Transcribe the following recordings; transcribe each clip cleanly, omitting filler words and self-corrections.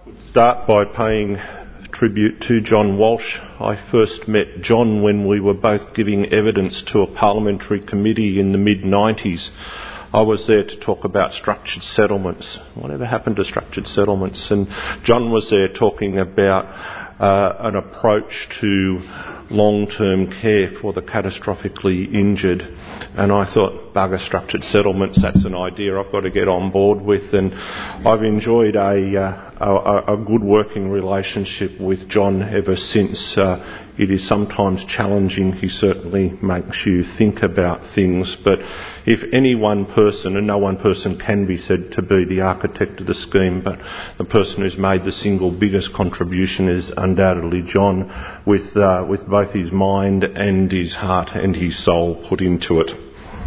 Start by paying tribute to John Walsh. I first met John when we were both giving evidence to a parliamentary committee in the mid-90s. I was there to talk about structured settlements. Whatever happened to structured settlements? And John was there talking about an approach to long-term care for the catastrophically injured. And I thought, bugger structured settlements, that's an idea I've got to get on board with. And I've enjoyed a good working relationship with John ever since. It is sometimes challenging. He certainly makes you think about things. But if any one person, and no one person can be said to be the architect of the scheme, but the person who's made the single biggest contribution is undoubtedly John, with both his mind and his heart and his soul put into it.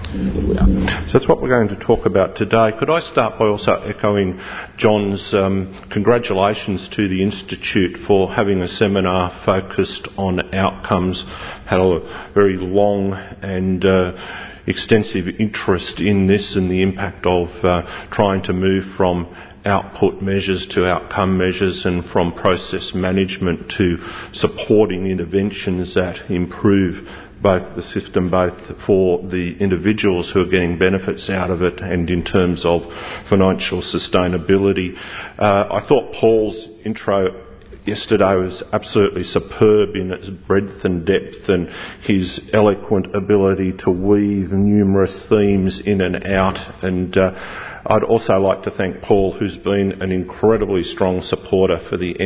So that's what we're going to talk about today. Could I start by also echoing John's congratulations to the Institute for having a seminar focused on outcomes. Had a very long and extensive interest in this and the impact of trying to move from output measures to outcome measures and from process management to supporting interventions that improve both the system, both for the individuals who are getting benefits out of it and in terms of financial sustainability. I thought Paul's intro yesterday was absolutely superb in its breadth and depth and his eloquent ability to weave numerous themes in and out. And I'd also like to thank Paul, who's been an incredibly strong supporter for the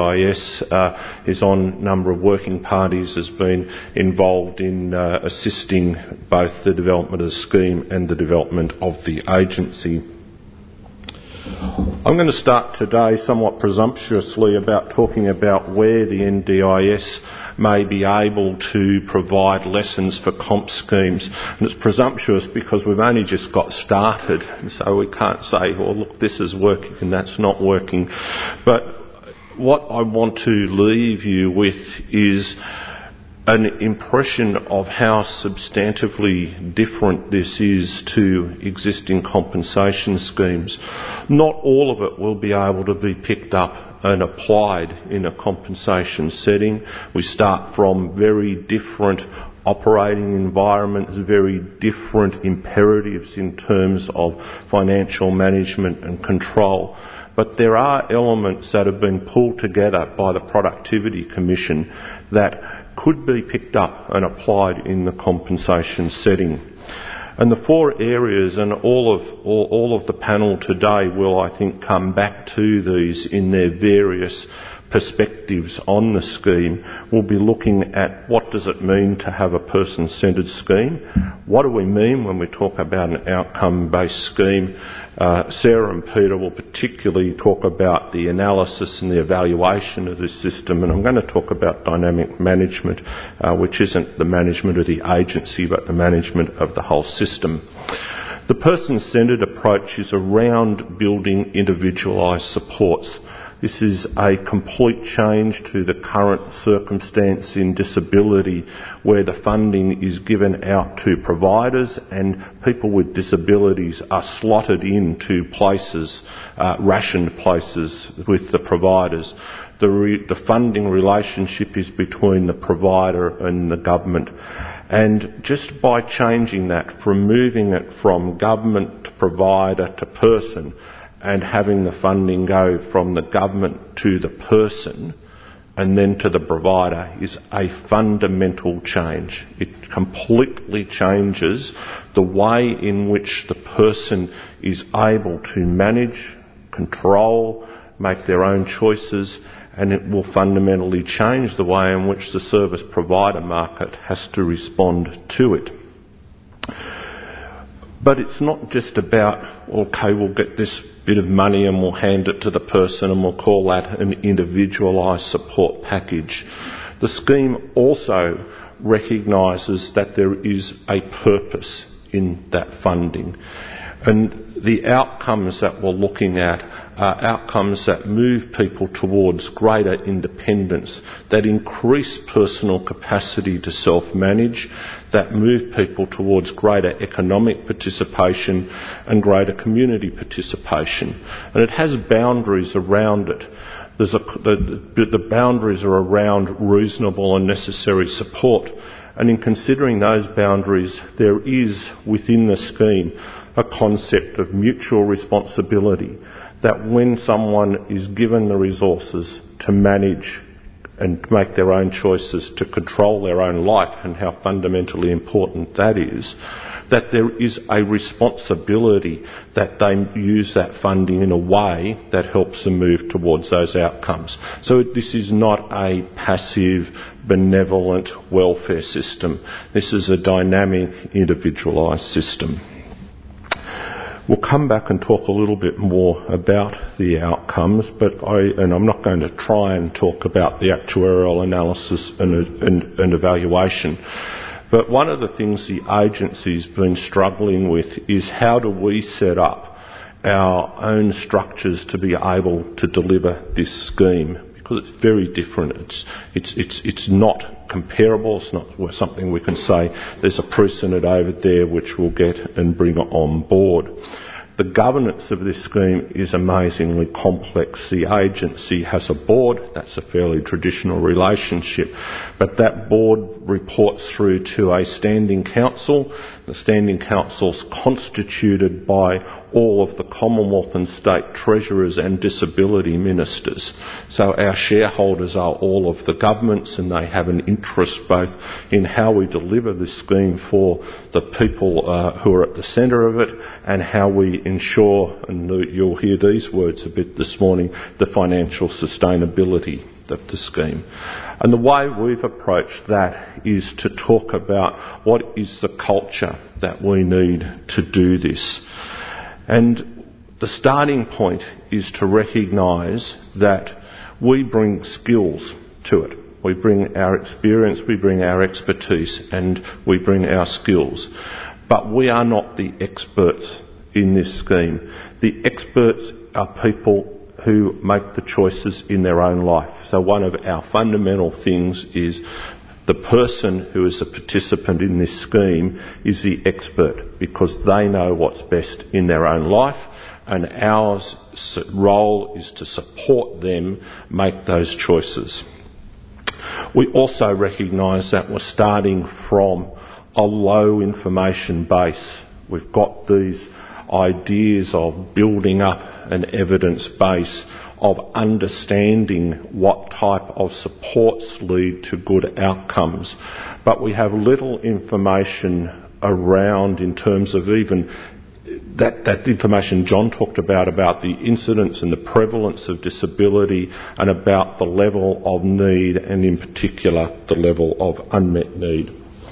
NDIS. He's on a number of working parties, has been involved in assisting both the development of the scheme and the development of the agency. I'm going to start today somewhat presumptuously about talking about where the NDIS may be able to provide lessons for comp schemes. And it's presumptuous because we've only just got started, and so we can't say, well, look, this is working and that's not working. But what I want to leave you with is an impression of how substantively different this is to existing compensation schemes. Not all of it will be able to be picked up and applied in a compensation setting. We start from very different operating environments, very different imperatives in terms of financial management and control. But there are elements that have been pulled together by the Productivity Commission that could be picked up and applied in the compensation setting. And the four areas, and all of the panel today will, I think, come back to these in their various perspectives on the scheme. We'll be looking at what does it mean to have a person-centred scheme. What do we mean when we talk about an outcome-based scheme? Sarah and Peter will particularly talk about the analysis and the evaluation of the system, and I'm going to talk about dynamic management, which isn't the management of the agency but the management of the whole system. The person-centred approach is around building individualised supports. This is a complete change to the current circumstance in disability where the funding is given out to providers and people with disabilities are slotted into places, rationed places with the providers. The funding relationship is between the provider and the government. And just by changing that, from moving it from government to provider to person, and having the funding go from the government to the person and then to the provider is a fundamental change. It completely changes the way in which the person is able to manage, control, make their own choices, and it will fundamentally change the way in which the service provider market has to respond to it. But it's not just about, okay, we'll get this bit of money and we'll hand it to the person and we'll call that an individualised support package. The scheme also recognises that there is a purpose in that funding. And the outcomes that we're looking at outcomes that move people towards greater independence, that increase personal capacity to self-manage, that move people towards greater economic participation and greater community participation. And it has boundaries around it. The boundaries are around reasonable and necessary support. And in considering those boundaries, there is within the scheme a concept of mutual responsibility, that when someone is given the resources to manage and make their own choices, to control their own life, and how fundamentally important that is, that there is a responsibility that they use that funding in a way that helps them move towards those outcomes. So this is not a passive, benevolent welfare system. This is a dynamic, individualised system. We'll come back and talk a little bit more about the outcomes, but I'm not going to try and talk about the actuarial analysis and evaluation. But one of the things the agency's been struggling with is how do we set up our own structures to be able to deliver this scheme, because it's very different. It's not comparable. It's not something we can say there's a precedent over there which we'll get and bring on board. The governance of this scheme is amazingly complex. The agency has a board. That's a fairly traditional relationship. But that board reports through to a standing council. The standing council's constituted by all of the Commonwealth and state treasurers and disability ministers. So our shareholders are all of the governments, and they have an interest both in how we deliver this scheme for the people who are at the centre of it, and how we ensure, and you'll hear these words a bit this morning, the financial sustainability of the scheme. And the way we've approached that is to talk about what is the culture that we need to do this. And the starting point is to recognise that we bring skills to it. We bring our experience, we bring our expertise, and we bring our skills. But we are not the experts in this scheme. The experts are people who make the choices in their own life. So one of our fundamental things is the person who is a participant in this scheme is the expert, because they know what's best in their own life, and our role is to support them make those choices. We also recognise that we're starting from a low information base. We've got these ideas of building up an evidence base, of understanding what type of supports lead to good outcomes. But we have little information around in terms of even that information John talked about the incidence and the prevalence of disability, and about the level of need, and in particular the level of unmet need.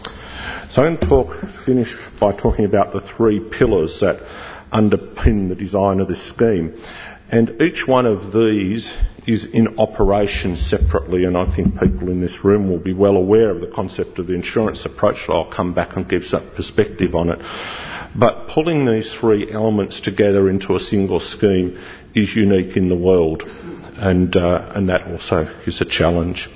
So I'm going to finish by talking about the three pillars that underpin the design of this scheme. And each one of these is in operation separately, and I think people in this room will be well aware of the concept of the insurance approach. I'll come back and give some perspective on it. But pulling these three elements together into a single scheme is unique in the world, and that also is a challenge.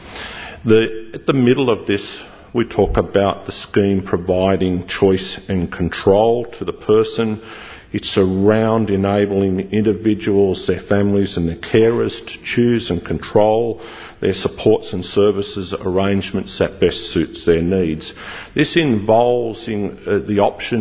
At the middle of this, we talk about the scheme providing choice and control to the person. It's around enabling individuals, their families and their carers to choose and control their supports and services arrangements that best suits their needs. This involves an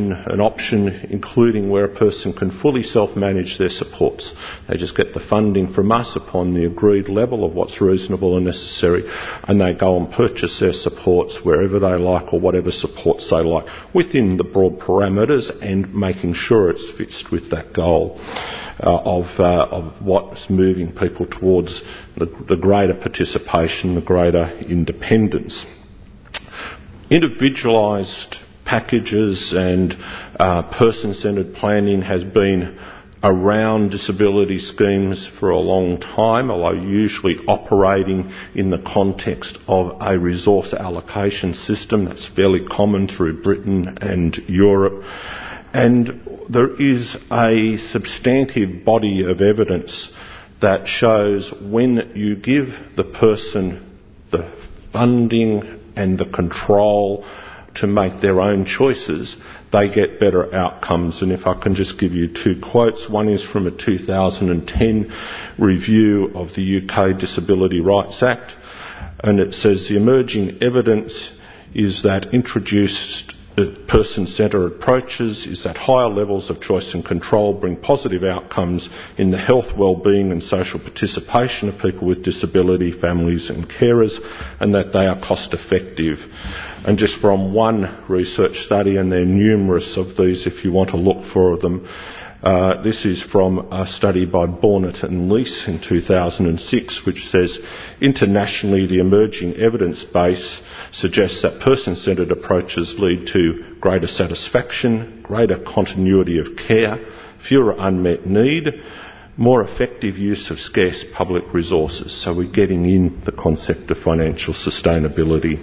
option including where a person can fully self-manage their supports. They just get the funding from us upon the agreed level of what's reasonable and necessary, and they go and purchase their supports wherever they like, or whatever supports they like, within the broad parameters, and making sure it's fixed with that goal of what's moving people towards the greater participation, the greater independence. Individualised packages and person-centred planning has been around disability schemes for a long time, although usually operating in the context of a resource allocation system that's fairly common through Britain and Europe. And there is a substantive body of evidence that shows when you give the person the funding and the control to make their own choices, they get better outcomes. And if I can just give you two quotes. One is from a 2010 review of the UK Disability Rights Act, and it says the emerging evidence is that introduced person-centred approaches is that higher levels of choice and control bring positive outcomes in the health, well-being and social participation of people with disability, families and carers, and that they are cost-effective. And just from one research study, and there are numerous of these if you want to look for them, this is from a study by Bornett and Leese in 2006, which says internationally the emerging evidence base suggests that person-centred approaches lead to greater satisfaction, greater continuity of care, fewer unmet need, more effective use of scarce public resources. So we're getting in the concept of financial sustainability.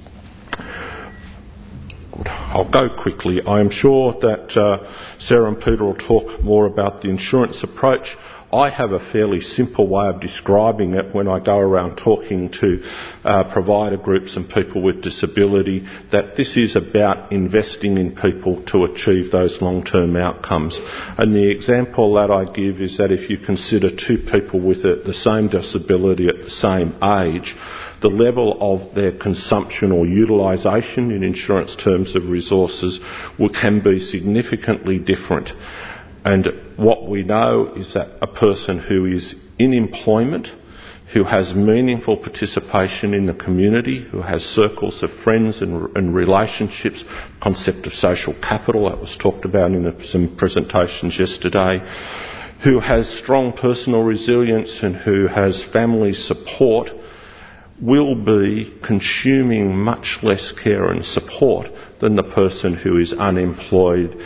I'll go quickly. I am sure that Sarah and Peter will talk more about the insurance approach. I have a fairly simple way of describing it when I go around talking to provider groups and people with disability, that this is about investing in people to achieve those long-term outcomes. And the example that I give is that if you consider two people with the same disability at the same age, the level of their consumption or utilisation in insurance terms of resources can be significantly different. And what we know is that a person who is in employment, who has meaningful participation in the community, who has circles of friends and relationships, concept of social capital that was talked about in some presentations yesterday, who has strong personal resilience and who has family support, will be consuming much less care and support than the person who is unemployed,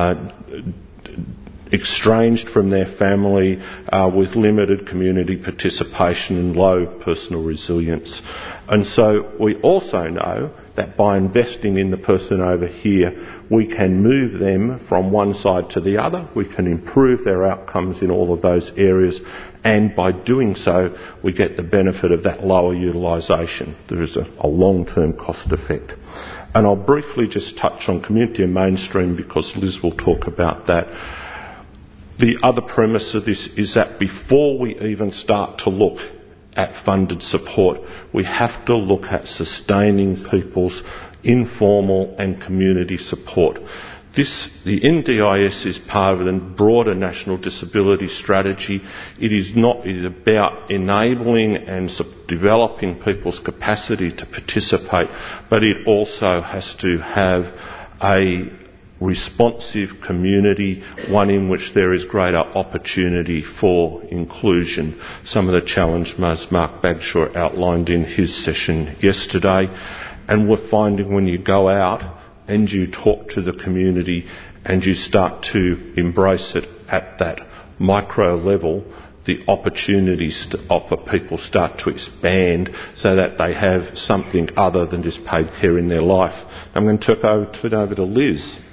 estranged from their family, with limited community participation and low personal resilience. And so we also know that by investing in the person over here, we can move them from one side to the other, we can improve their outcomes in all of those areas, and by doing so, we get the benefit of that lower utilisation. There is a long-term cost effect. And I'll briefly just touch on community and mainstream because Liz will talk about that. The other premise of this is that before we even start to look at funded support, we have to look at sustaining people's informal and community support. The NDIS is part of a broader national disability strategy. It is about enabling and developing people's capacity to participate, but it also has to have a responsive community, one in which there is greater opportunity for inclusion. Some of the challenges Mark Bagshaw outlined in his session yesterday. And we're finding when you go out and you talk to the community and you start to embrace it at that micro level, the opportunities to offer people start to expand so that they have something other than just paid care in their life. I'm going to turn over to Liz.